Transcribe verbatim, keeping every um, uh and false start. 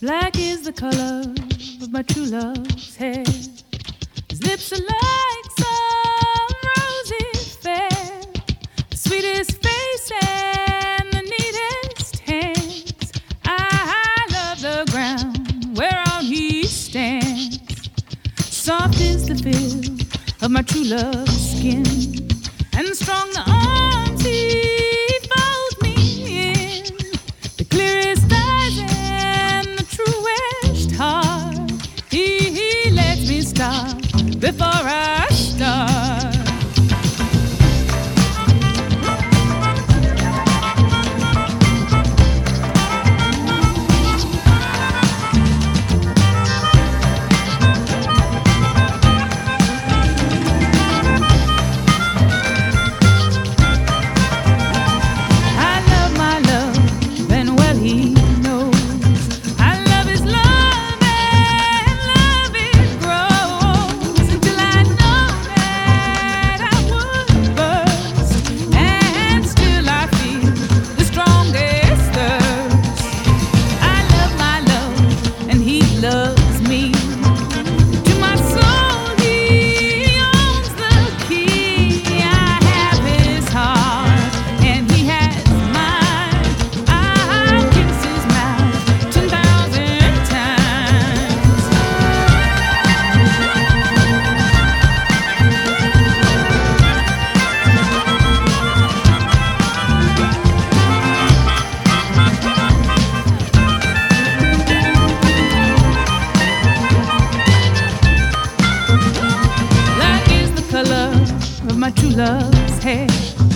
Black is the color of my true love's hair. His lips are like some rosy fair, the sweetest face and the neatest hands. I love the ground whereon he stands. Soft is the feel of my true love's skin, and strong the arms he folds me in. The clearest eyes and the truest heart. He, he lets me stop before I start. My true love's hair.